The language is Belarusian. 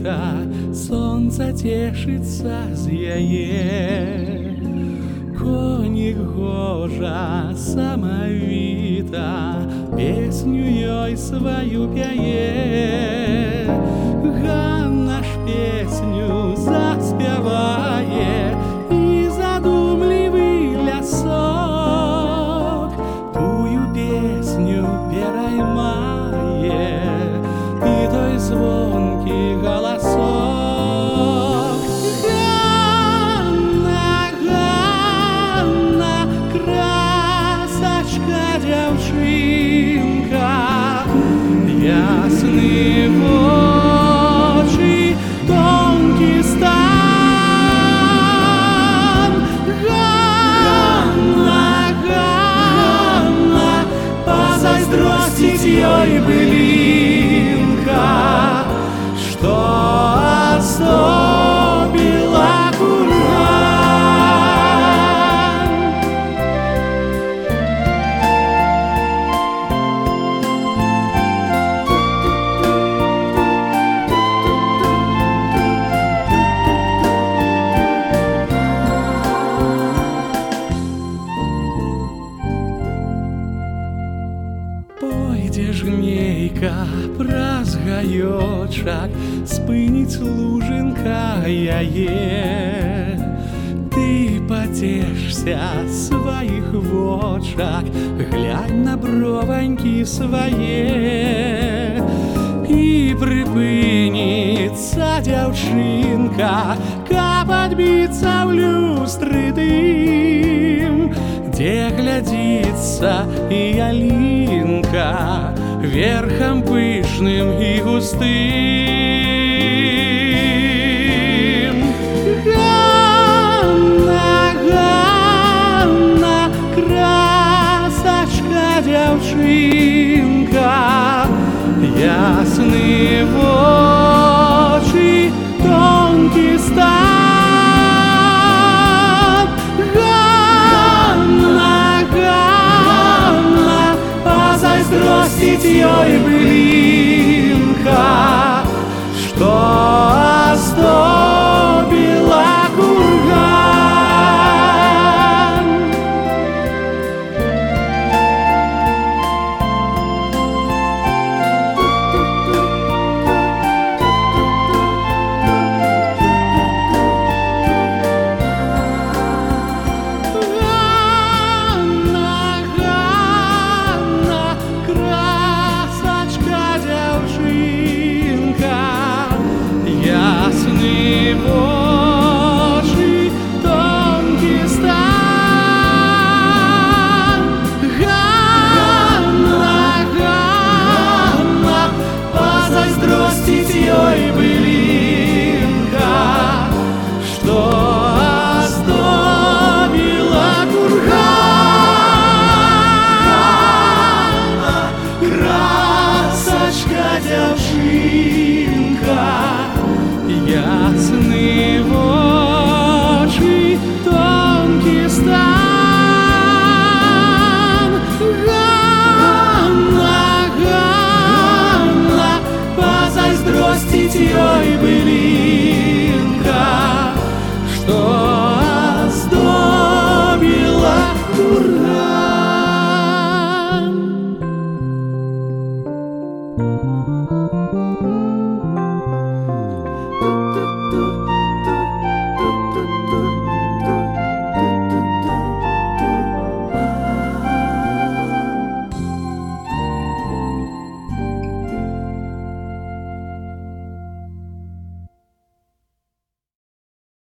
літа, сонце тішиться з яє. Конік гожа, самавіта, песню ёй свою пяе. Ганна ж песню заспявае, і задумлівы лясок тую песню пераймае, і той звонкі галасок. Дзяўчынка, ясны вочы, тонкі стан. Ганна, Ганна, пазайздросціць ёй былінка, што астобіла курган. Пойдзе жнейка праз гаёчак, спыніць лужынка яе. Ты пацешся сваіх вочак, глянь на брованькі свае. І прыпыніцца дзяўчынка, каб адбіцца ў люстры дым, дзе глядзіцца і ялінка верхам пышным і густым. Ганна, Ганна, красачка дзяўчынка, ясны вочы, тонкі стан. Ганна, Ганна, пазайздросціць ёй былінка, што астобіла курган. Ясны